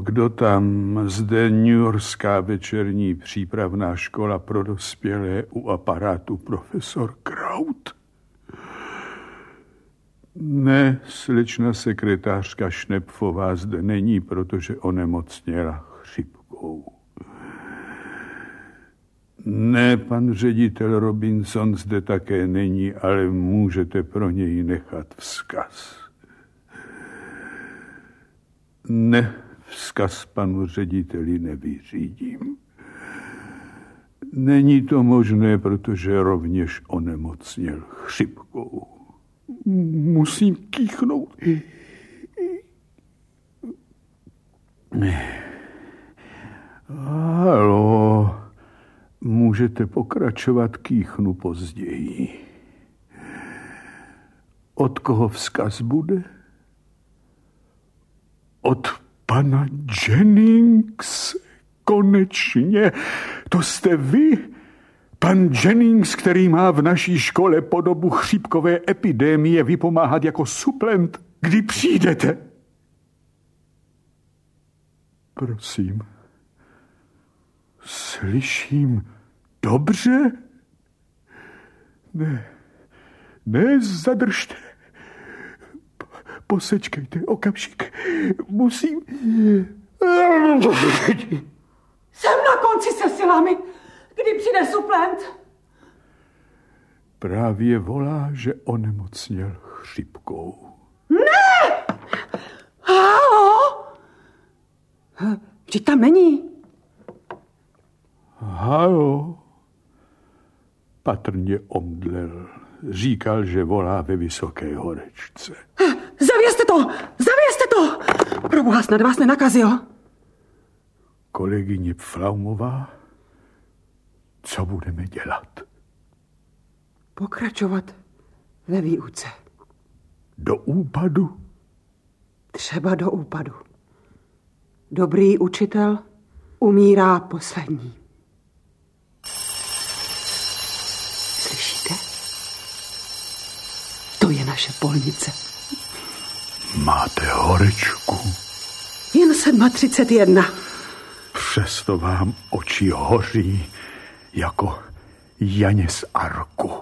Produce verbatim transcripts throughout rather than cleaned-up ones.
kdo tam? Zde newyorská večerní přípravná škola pro dospělé u aparátu profesor Kraut. Ne, slečna sekretářka Šnepfová zde není, protože onemocněla chřipkou. Ne, pan ředitel Robinson zde také není, ale můžete pro něj nechat vzkaz. Ne, vzkaz panu řediteli nevyřídím. Není to možné, protože rovněž onemocněl chřipkou. Musím kýchnout. Haló, můžete pokračovat, kýchnu později. Od koho vzkaz bude? Od pana Jennings. Konečně, to jste vy? Pan Jennings, který má v naší škole po dobu chřipkové epidemie vypomáhat jako suplent. Kdy přijdete? Prosím. Slyším dobře? Ne, ne, zadržte. Posečkejte okamžik. Musím... Jsem na konci se silami. Kdy přijde suplent? Právě volá, že onemocněl chřipkou. Ne! Halo? Vždyť tam není. Halo? Patrně omdlel. Říkal, že volá ve Vysoké Horečce. Zavězte to! Zavězte to! Proboha, snad vás nenakazil. Kolegyně Pflaumová, co budeme dělat? Pokračovat ve výuce. Do úpadu? Třeba do úpadu. Dobrý učitel umírá poslední. Slyšíte? To je naše polnice. Máte horečku? Jen třicet sedm jedna. Přesto vám oči hoří jako Janě z Arku.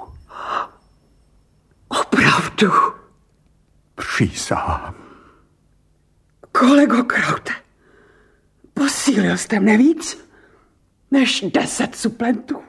Opravdu? Přísahám. Kolego Kraute, posílil jste mne víc než deset suplentů.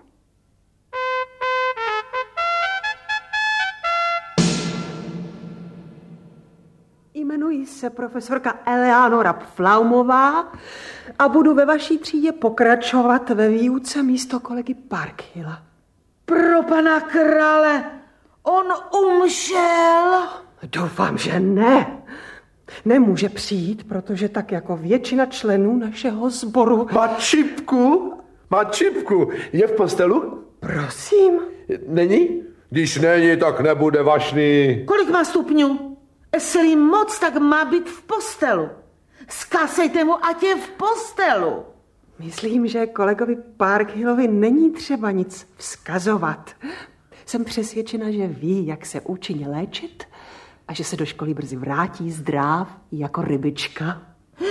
Jmenuji se profesorka Eleanora Pflaumová a budu ve vaší třídě pokračovat ve výuce místo kolegy Parkhilla. Pro pana krále, on umřel? Doufám, že ne. Nemůže přijít, protože tak jako většina členů našeho sboru... Má čipku? Má čipku. Je v postelu? Prosím. Není? Když není, tak nebude vašný. Kolik má stupňů? Jestli moc, tak má být v postelu. Zkazejte mu, ať je v postelu. Myslím, že kolegovi Parkhillovi není třeba nic vzkazovat. Jsem přesvědčena, že ví, jak se účinně léčit a že se do školy brzy vrátí zdrav jako rybička.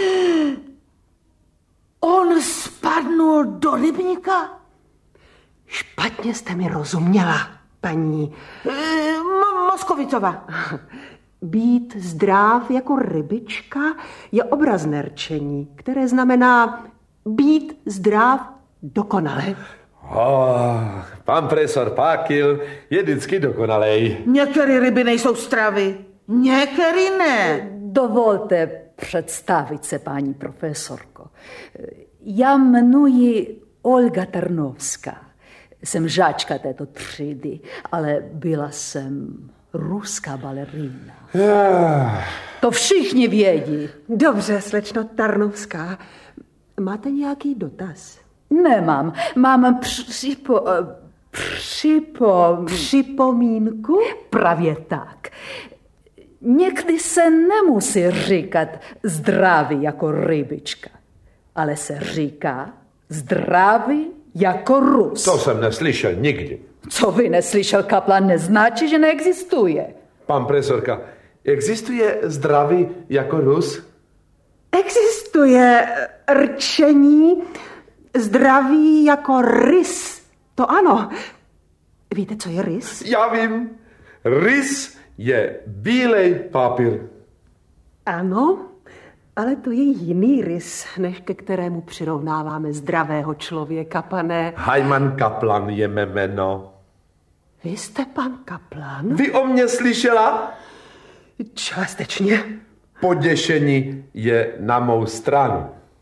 On spadnul do rybníka? Špatně jste mi rozuměla, paní... E, Moskovicová. Být zdrav jako rybička je obrazné rčení, které znamená být zdrav dokonale. Oh, pan profesor Parkhill je vždycky dokonalej. Některé ryby nejsou stravy, některé ne. Dovolte představit se, paní profesorko. Já jmenuji Olga Tarnovská. Jsem žáčka této třídy, ale byla jsem ruská balerína. To všichni vědí. Dobře, slečno Tarnovská. Máte nějaký dotaz? Nemám. Mám připo... Připo... Připomínku? Právě tak. Někdy se nemusí říkat zdraví jako rybička, ale se říká zdraví jako Rus. To jsem neslyšel nikdy. Co vy neslyšel, kaplan, neznačí, že neexistuje. Pan profesorka, existuje zdraví jako Rus? Existuje rčení zdraví jako rys. To ano. Víte, co je rys? Já vím. Rys je bílej papír. Ano, ale to je jiný rys, než ke kterému přirovnáváme zdravého člověka, pane. Hyman Kaplan je mé jméno. Vy jste pan Kaplan? Vy o mě slyšela? Částečně. Poděšení je na mou stranu.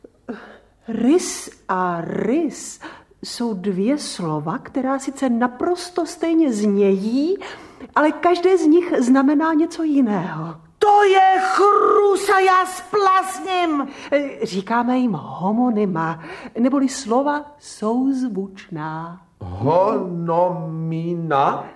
Rys a rys jsou dvě slova, která sice naprosto stejně znějí, ale každé z nich znamená něco jiného. To je chrus a já splazním. Říkáme jim homonyma, neboli slova souzvučná. Honomina?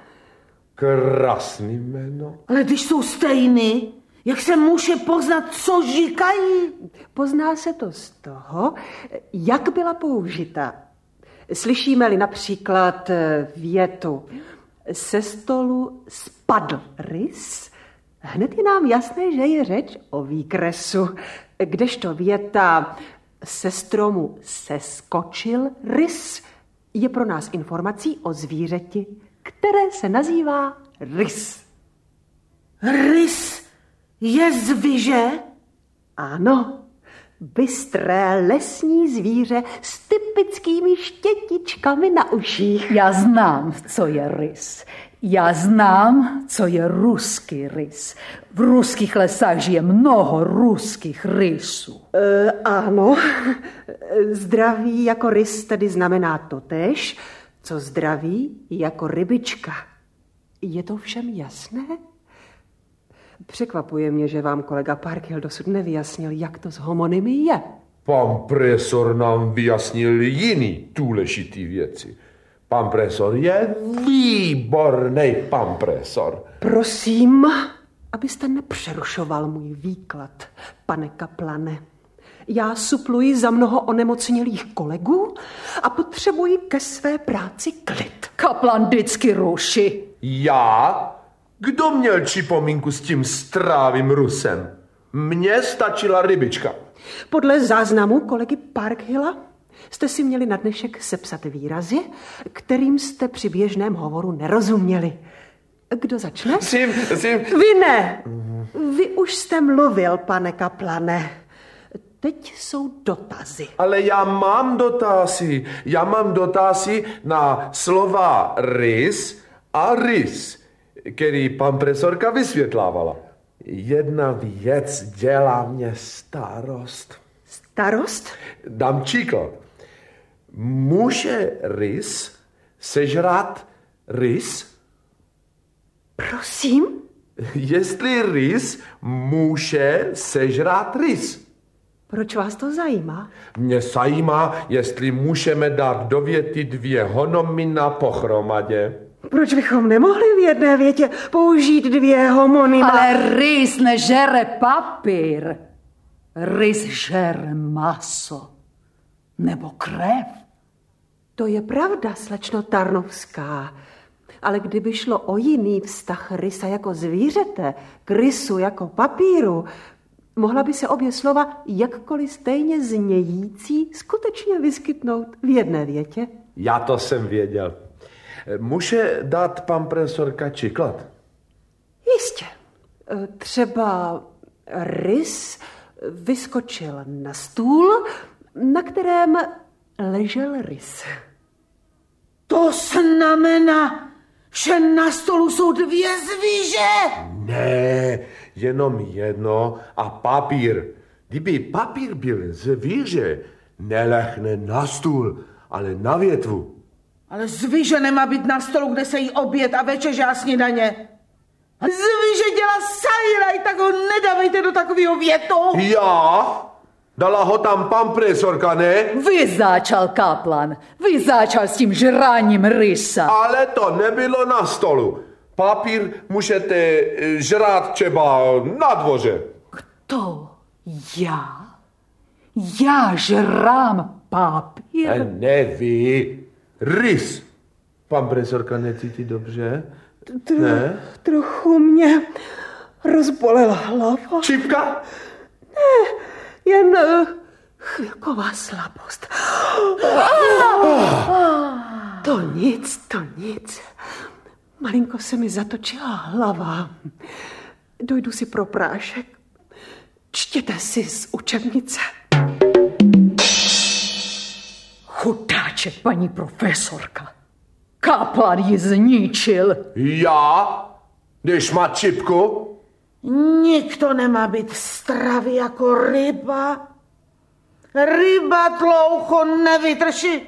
Krásný jméno. Ale když jsou stejný, jak se může poznat, co říkají? Pozná se to z toho, jak byla použita. Slyšíme-li například větu se stolu spadl rys, hned je nám jasné, že je řeč o výkresu. Kdežto věta se stromu seskočil rys je pro nás informací o zvířeti, které se nazývá rys. Rys je zvíře? Ano, bystré lesní zvíře s typickými štětičkami na uších. Já znám, co je rys. Já znám, co je ruský rys. V ruských lesách žije mnoho ruských rysů. E, ano, zdraví jako rys tedy znamená totéž, co zdraví jako rybička. Je to všem jasné? Překvapuje mě, že vám kolega Parkhill dosud nevyjasnil, jak to s homonymy je. Pan profesor nám vyjasnil jiný důležitý věci. Pan profesor je výborný pan profesor. Prosím, abyste nepřerušoval můj výklad, pane Kaplane. Já supluji za mnoho onemocnělých kolegů a potřebuji ke své práci klid. Kaplan vždycky ruší. Já? Kdo měl připomínku s tím strávým Rusem? Mně stačila rybička. Podle záznamu kolegy Parkhilla jste si měli na dnešek sepsat výrazy, kterým jste při běžném hovoru nerozuměli. Kdo začne? Sim, sim. Vy ne. Vy už jste mluvil, pane Kaplane. Teď jsou dotazy. Ale já mám dotazy. Já mám dotazy na slova rys a rys, který pan profesorka vysvětlávala. Jedna věc dělá mě starost. Starost? Dám příklad. Může rys sežrat rys? Prosím? Jestli rys může sežrat rys. Proč vás to zajímá? Mě zajímá, jestli můžeme dát do věty dvě honomina pohromadě. Proč bychom nemohli v jedné větě použít dvě homonyma? Ale rys nežere papír. Rys žere maso. Nebo krev. To je pravda, slečno Tarnovská. Ale kdyby šlo o jiný vztah rysa jako zvířete k rysu jako papíru, mohla by se obě slova jakkoliv stejně znějící skutečně vyskytnout v jedné větě. Já to jsem věděl. Může dát pan profesorka příklad? Jistě. Třeba rys vyskočil na stůl, na kterém ležel rys. To znamená, že na stolu jsou dvě zvíře. Ne, jenom jedno a papír. Kdyby papír byl zvíře, nelehne na stůl, ale na větvu. Ale zvíře nemá být na stolu, kde se jí oběd a večeře a snídaně. Zvíře dělá sajraj, tak ho nedávejte do takového větu. Já? Dala ho tam pan profesorka, ne? Vy začal, Kaplan. Vy začal s tím žráním rysa. Ale to nebylo na stolu. Papír můžete žrát třeba na dvoře. Kdo? Já? Já žrám papír? A ne vy. Rys. Pan profesorka necítí dobře? Tro, Ne? Trochu mě rozbolela hlava. Čipka? Ne, jen uh, chvilková slabost. To nic, to nic. Malinko se mi zatočila hlava. Dojdu si pro prášek. Čtěte si z učebnice. Chudáček, paní profesorka. Kaplan ji zničil. Já? Když má čipku? Nikdo nemá být stravý jako ryba. Ryba dlouho nevydrží.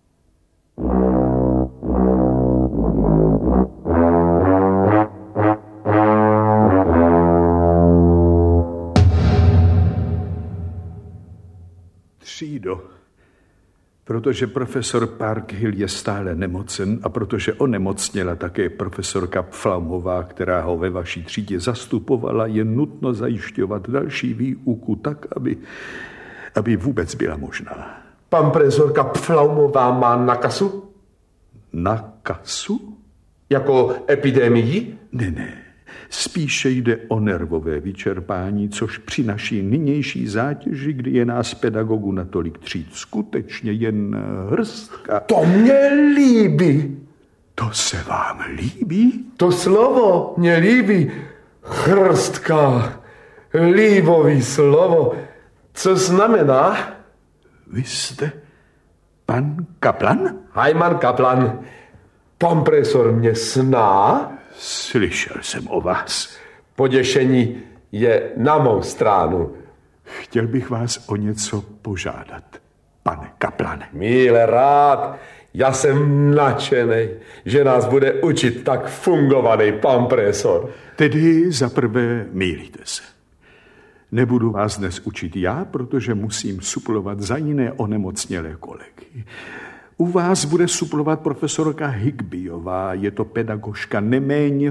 Třído, protože profesor Parkhill je stále nemocen a protože onemocněla také profesorka Pflaumová, která ho ve vaší třídě zastupovala, je nutno zajišťovat další výuku tak, aby, aby vůbec byla možná. Pan profesorka Pflaumová má nakasu? Nakasu? Jako epidemii? Ne, ne. Spíše jde o nervové vyčerpání, což při naší nynější zátěži, kdy je nás pedagogů natolik tříd, skutečně jen hrstka. To mě líbí. To se vám líbí? To slovo mě líbí. Hrstka. Líbový slovo. Co znamená? Vy jste pan Kaplan? Hajman Kaplan. Pan profesor mě zná? Slyšel jsem o vás. Poděšení je na mou stranu. Chtěl bych vás o něco požádat, pane Kaplane. Míle rád, já jsem nadšený, že nás bude učit tak fungovaný pan profesor. Tedy zaprvé mýlíte se. Nebudu vás dnes učit já, protože musím suplovat za jiné onemocnělé kolegy. U vás bude suplovat profesorka Higbyová. Je to pedagožka neméně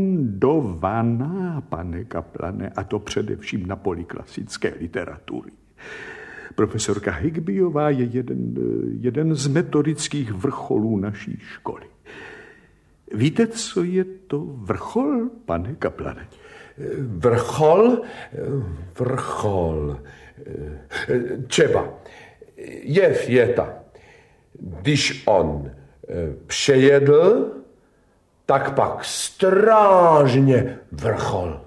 fundovaná, pane Kaplane, a to především na poli klasické literatury. Profesorka Higbyová je jeden, jeden z metodických vrcholů naší školy. Víte, co je to vrchol, pane Kaplane? Vrchol? Vrchol. Třeba je věta. Když on přejedl, tak pak strážně vrchol.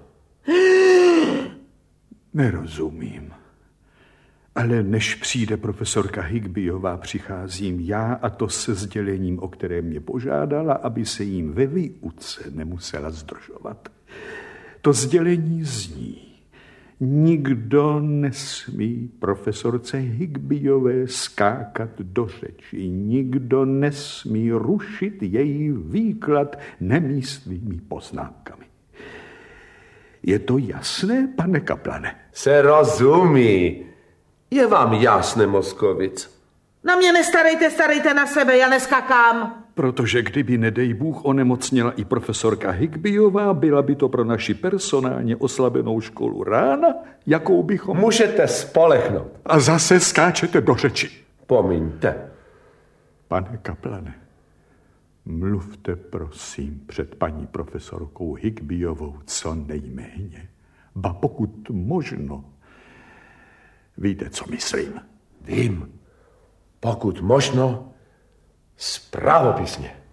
Nerozumím. Ale než přijde profesorka Higbyová, přicházím já, a to se sdělením, o které mě požádala, aby se jim ve výuce nemusela zdržovat. To sdělení zní: nikdo nesmí profesorce Higbyové skákat do řeči, nikdo nesmí rušit její výklad nemístnými poznámkami. Je to jasné, pane Kaplane? Se rozumí. Je vám jasné, Moskovic? Na mě nestarejte, starejte na sebe, já neskakám. Protože kdyby, nedej Bůh, onemocněla i profesorka Higbyová, byla by to pro naši personálně oslabenou školu rána, jakou bychom... Můžete spolehnout. A zase skáčete do řeči. Pomiňte. Pane Kaplane, mluvte prosím před paní profesorkou Higbyovou co nejméně. Ba pokud možno. Víte, co myslím? Vím. Pokud možno, spravopisně.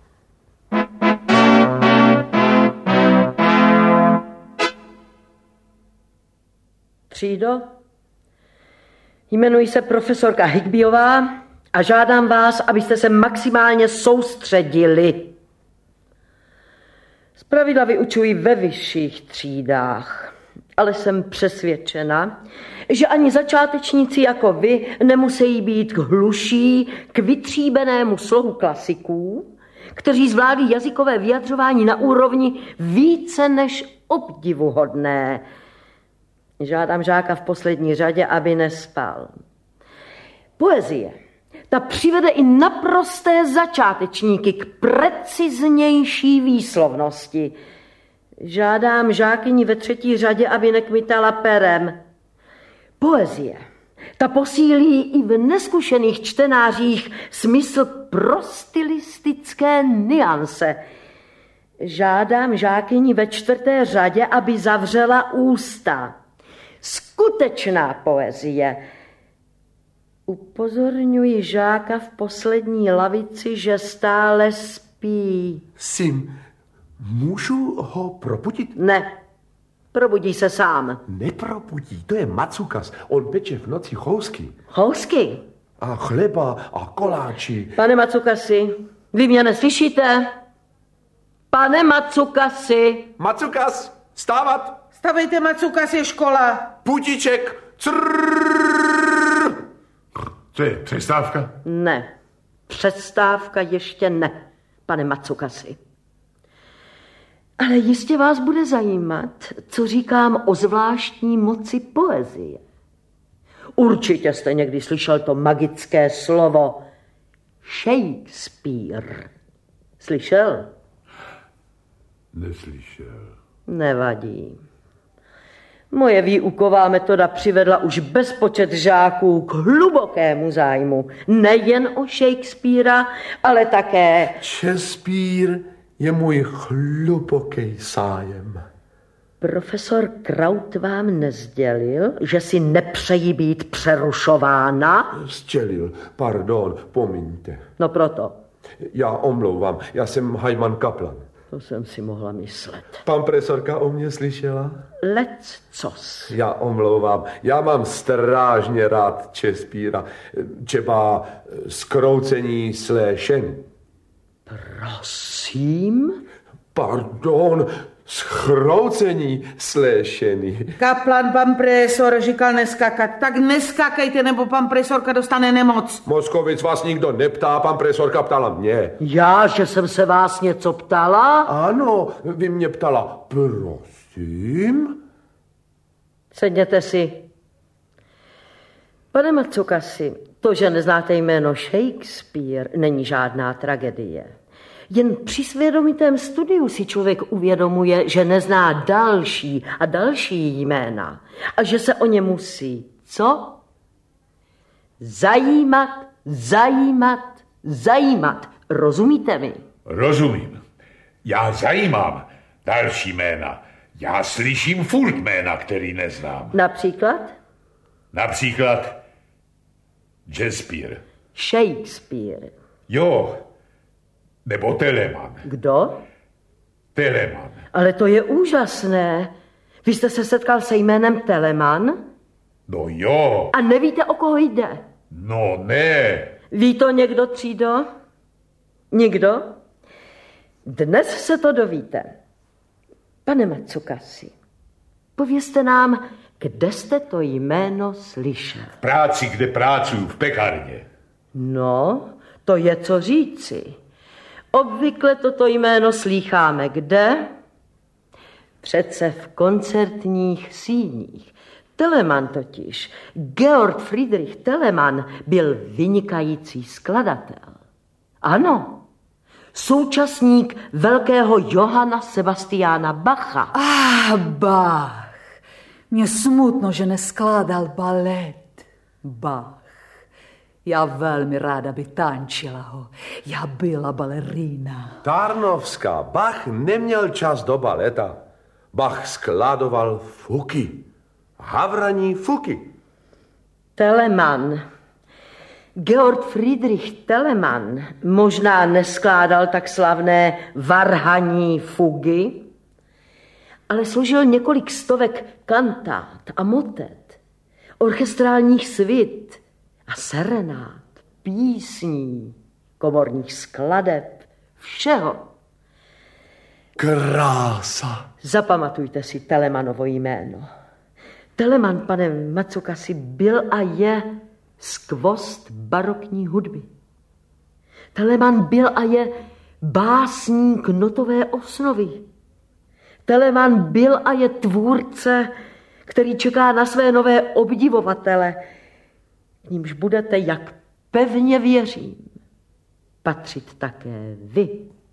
Třído, jmenuji se profesorka Higbyová a žádám vás, abyste se maximálně soustředili. Zpravidla vyučuji ve vyšších třídách, ale jsem přesvědčena, že ani začátečníci jako vy nemusí být hluší k vytříbenému slohu klasiků, kteří zvládli jazykové vyjadřování na úrovni více než obdivuhodné. Žádám žáka v poslední řadě, aby nespal. Poezie, ta přivede i naprosté začátečníky k preciznější výslovnosti. Žádám žákyni ve třetí řadě, aby nekmitala perem. Poezie, ta posílí i v neskušených čtenářích smysl pro stylistické nuance. Žádám žákyni ve čtvrté řadě, aby zavřela ústa. skutečná poezie. Upozorňuji žáka v poslední lavici, že stále spí. Sim, můžu ho probudit? Ne, probudí se sám. Neprobudí, to je Matsukas. On peče v noci chousky. Chousky? A chleba a koláči. Pane Matsukasi, vy mě neslyšíte? Pane Matsukasi. Matsukas, stávat. Stavejte, Matsukasi, škola. Putíček. Crrrr. Co je, přestávka? Ne, přestávka ještě ne, pane Matsukasi. Ale jistě vás bude zajímat, co říkám o zvláštní moci poezie. Určitě jste někdy slyšel to magické slovo Shakespeare. Slyšel? Neslyšel. Nevadí. Moje výuková metoda přivedla už bezpočet žáků k hlubokému zájmu. Nejen o Shakespearea, ale také... Shakespeare je můj hluboký zájem. Profesor Kraut vám nezdělil, že si nepřejí být přerušována? Sdělil, pardon, pomiňte. No proto. Já omlouvám, já jsem Hajman Kaplan. To jsem si mohla myslet. Pan profesorka o mě slyšela? Leccos. Já omlouvám, já mám strážně rád Shakespearea. Třeba Zkroucení sléšení. Prosím? Pardon, Zkroucení sléšení. Kaplan, pan profesor, říkal neskakat. Tak neskakejte, nebo pan profesorka dostane nemoc. Moskovic, vás nikdo neptá, pan profesorka ptala mě. Já, že jsem se vás něco ptala? Ano, vy mě ptala, prosím? Sedněte si. Pane Matsukasi, to, že neznáte jméno Shakespeare, není žádná tragédie. Jen při svědomitém studiu si člověk uvědomuje, že nezná další a další jména a že se o ně musí, co? Zajímat, zajímat, zajímat. Rozumíte mi? Rozumím. Já zajímám další jména. Já slyším furt jména, který neznám. Například? Například Shakespeare. Shakespeare. Jo, nebo Telemann. Kdo? Telemann. Ale to je úžasné. Vy jste se setkal se jménem Telemann? No jo. A nevíte, o koho jde? No ne. Ví to někdo, třído? Nikdo? Dnes se to dovíte. Pane Matsukasi, povězte nám, kde jste to jméno slyšel. V práci, kde pracuju, v pekárně. No, to je co říci. Obvykle toto jméno slýcháme kde? Přece v koncertních síních. Telemann totiž, Georg Friedrich Telemann, byl vynikající skladatel. Ano, současník velkého Johanna Sebastiana Bacha. Ah, Bach. Mně smutno, že neskládal balet. Bach. Já velmi ráda by tančila ho. Já byla balerína. Tarnovská, Bach neměl čas do baleta. Bach skládoval fuky. Havraní fuky. Telemann. Georg Friedrich Telemann možná neskládal tak slavné varhaní fugy, ale složil několik stovek kantát a motet, orchestrálních svit a serenát, písní, komorních skladeb, všeho. Krása. Zapamatujte si Telemannovo jméno. Telemann, pane Matsukasi, byl a je skvost barokní hudby. Telemann byl a je básník notové osnovy. Telemann byl a je tvůrce, který čeká na své nové obdivovatele, k nímž budete, jak pevně věřím, patřit také vy.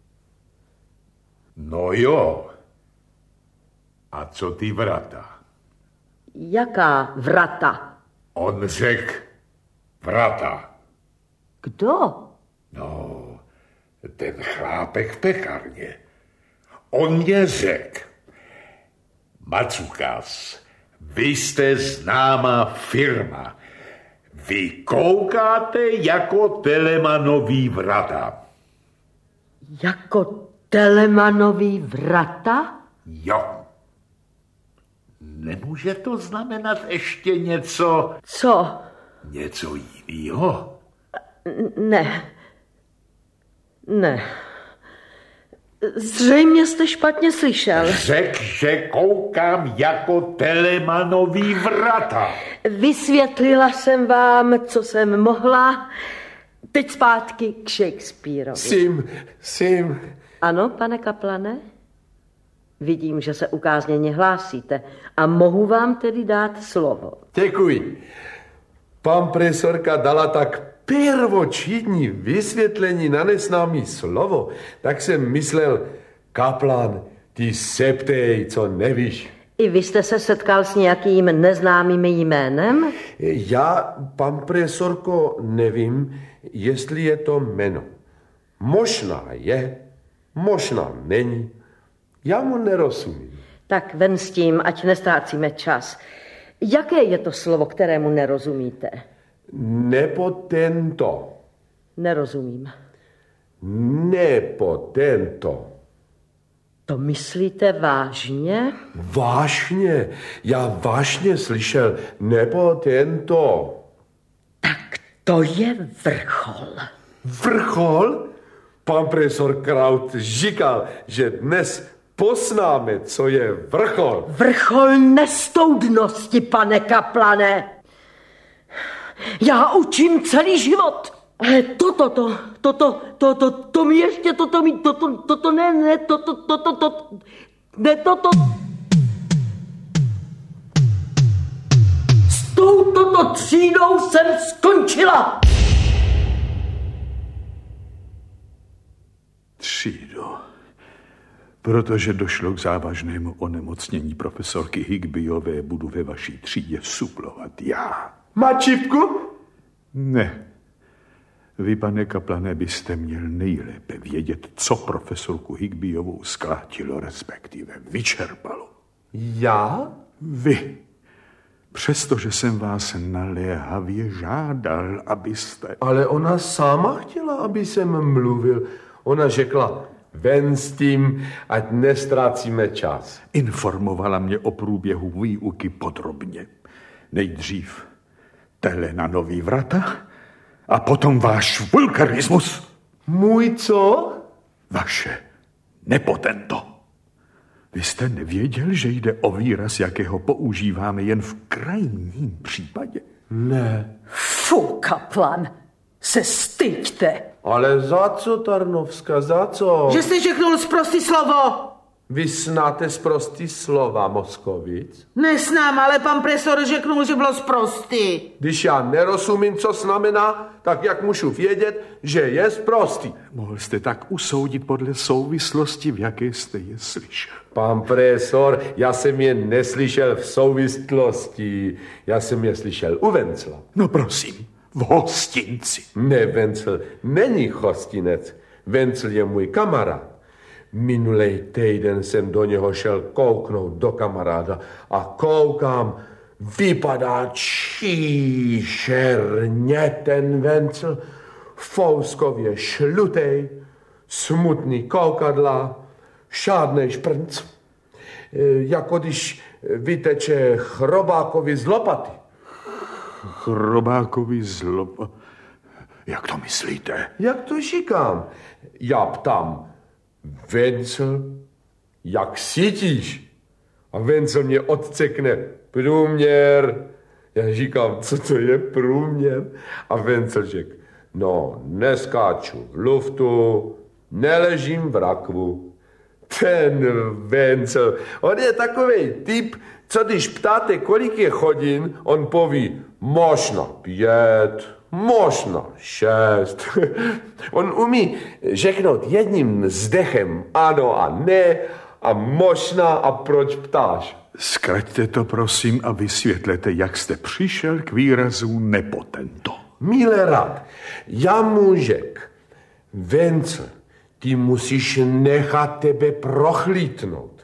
No jo. A co ty vrata? Jaká vrata? On řekl vrata. Kdo? No, ten chlápek v pekárně. On mě řekl, Matsukas, Vy jste známá firma. Vy koukáte jako Telemanový vrata. Jako Telemanový vrata? Jo. Nemůže to znamenat ještě něco... Co? Něco jiného? Ne. Ne. Zřejmě jste špatně slyšel. Řek, že koukám jako Telemanový vrata. Vysvětlila jsem vám, co jsem mohla. Teď zpátky k Shakespeareovi. Sim, sim. Ano, pane kaplane? Vidím, že se ukázněně hlásíte a mohu vám tedy dát slovo. Děkuji. Pan profesorka dala tak prvočídní vysvětlení na neznámý slovo, tak jsem myslel, kaplan, ty se ptej, co nevíš. I vy jste se setkal s nějakým neznámým jménem? Já, pan profesorko, nevím, jestli je to jméno. Možná je, možná není. Já mu nerozumím. Tak ven s tím, ať nestrácíme čas. Jaké je to slovo, kterému nerozumíte? Nepotento. Nerozumím. Nepotento. To myslíte vážně? Vážně. Já vážně slyšel nepotento. Tak to je vrchol. Vrchol? Pan profesor Kraut říkal, že dnes poznáme, co je vrchol. Vrchol nestoudnosti, pane kaplane. Já učím celý život. Ale toto, to, toto, toto, to mi ještě, toto mi, toto, toto, ne, ne, toto, toto, toto, ne, toto. S touto třídou jsem skončila. Třído. Protože došlo k závažnému onemocnění profesorky Higbyové, budu ve vaší třídě suplovat já. Má čipku? Ne. Vy, pane kaplane, byste měl nejlépe vědět, co profesorku Higbyovou zkrátilo, respektive vyčerpalo. Já? Vy. Přestože jsem vás naléhavě žádal, abyste... Ale ona sama chtěla, aby jsem mluvil. Ona řekla, ven s tím, ať nestrácíme čas. Informovala mě o průběhu výuky podrobně. Nejdřív Telemanový vrata a potom váš vulgarismus. Můj co? Vaše nepotento. Vy jste nevěděl, že jde o výraz, jakého používáme jen v krajním případě? Ne. Fu, kaplan, se styďte. Ale za co, Tarnovska, za co? Že jste řeknul sprostý slovo. Vy znáte sprostý slova, Moskovic? Nesnám, ale pan profesor řeknul, že bylo sprostý. Když já nerozumím, co znamená, tak jak můžu vědět, že je sprostý? Mohl jste tak usoudit podle souvislosti, v jaké jste je slyšel. Pan profesor, já jsem je neslyšel v souvislosti. Já jsem je slyšel u Vencla. No prosím, v hostinci. Ne, Vencel není hostinec. Vencel je můj kamarád. Minulej týden jsem do něho šel kouknout do kamaráda a koukám, vypadá číšerně ten Vencel, fouskově šlutej, smutný koukadla, šádnej šprnc, jako když vyteče chrobákovi z lopaty. Chrobákovi z lopaty? Jak to myslíte? Jak to říkám? Já ptám, Vencel, jak cítíš? A Vencel mě odcekne, průměr. Já říkám, co to je průměr? A Vencel řekl, no, neskáču v luftu, neležím v rakvu. Ten Vencel, on je takovej typ, co když ptáte, kolik je hodin, on poví, možná pět, možná šest. On umí řeknout jedním zdechem ano a ne a možná a proč ptáš. Zkraťte to, prosím, a vysvětlete, jak jste přišel k výrazu nepotento. Milé rád, já mu řek, Vencel, ty musíš nechat tebe prochlítnout.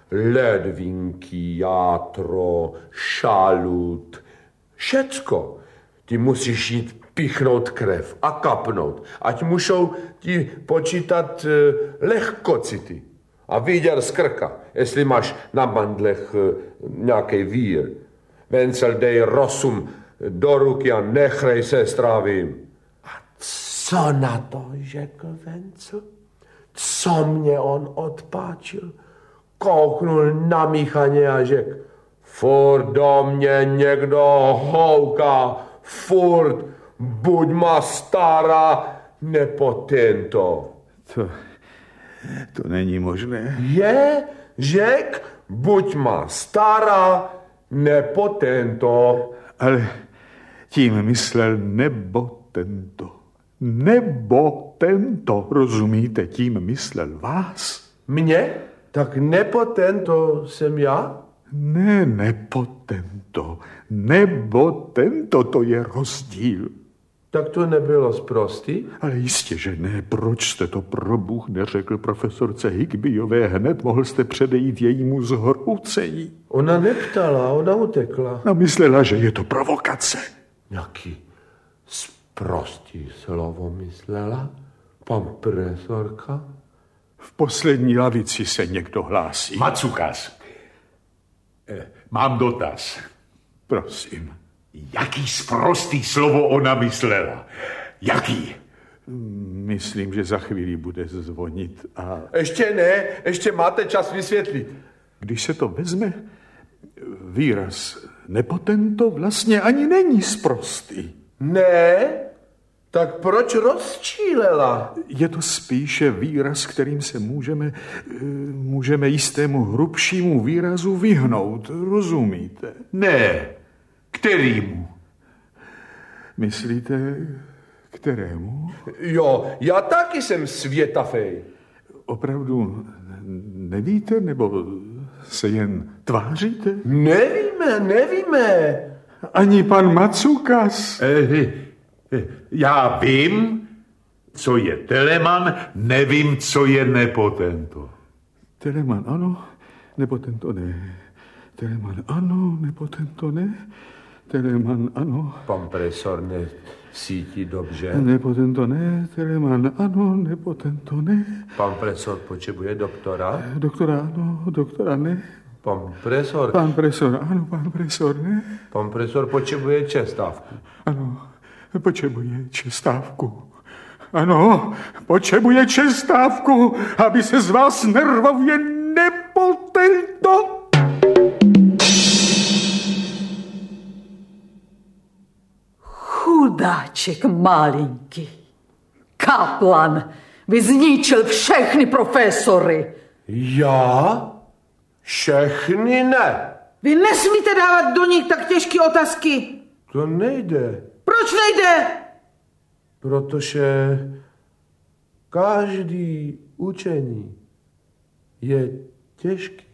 ledvinky, játro, šalut, všecko. Ty musíš jít pichnout krev a kapnout, ať můžou ti počítat uh, lehkocity a vidět z krka, jestli máš na mandlech uh, nějaký vír. Vencel dej rozum do ruky a nechrej se strávím. A co na to řekl Vencel? Co mě on odpáčil? Kouknul na Michaně a řekl, furt do mě někdo houká, furt, buď má stará, nepotento. To, to není možné. Je, řek, buď má stará, nepotento. Ale tím myslel nebo tento. Nebo tento, rozumíte, tím myslel vás? Mě? Tak nepotento jsem já? Ne, nebo tento. Nebo tento, to je rozdíl. Tak to nebylo sprostý? Ale jistě, že ne. Proč jste to pro Bůh neřekl profesorce Higbyové hned? Mohl jste předejít jejímu zhroucení. Ona neptala, ona utekla. No, myslela, že je to provokace. Jaký sprostý slovo myslela? Pan profesorka? V poslední lavici se někdo hlásí. Matsukas, eh, mám dotaz. Prosím. Jaký sprostý slovo ona myslela? Jaký? Myslím, že za chvíli bude zvonit a... Ještě ne, ještě máte čas vysvětlit. Když se to vezme, výraz nepotento vlastně ani není sprostý. Ne? Tak proč rozčílela? Je to spíše výraz, kterým se můžeme, můžeme jistému hrubšímu výrazu vyhnout, rozumíte? Ne, kterýmu? Myslíte, kterému? Jo, já taky jsem světafej. Opravdu nevíte, nebo se jen tváříte? Nevíme, nevíme. Ani pan Matsukas. Eh, eh, já vím, co je Telemann, nevím, co je nepotento. Telemann ano, nepotento ne. Telemann ano, nepotento ne. Telemann ano. Pan profesor necítí dobře. Nepotento ne, Telemann ano, nepotento ne. Pan profesor potřebuje doktora. Doktora ano, doktora ne. Pan profesor. Pan profesor ano, pan profesor ne. Pan profesor potřebuje přestávku. Ano, potřebuje přestávku. Ano, potřebuje přestávku, aby se z vás nervově nepotento. Chudáček malinký. Kaplan vyzničil všechny profesory. Já? Všechny ne. Vy nesmíte dávat do nich tak těžké otázky. To nejde. Proč nejde? Protože každý učení je těžký.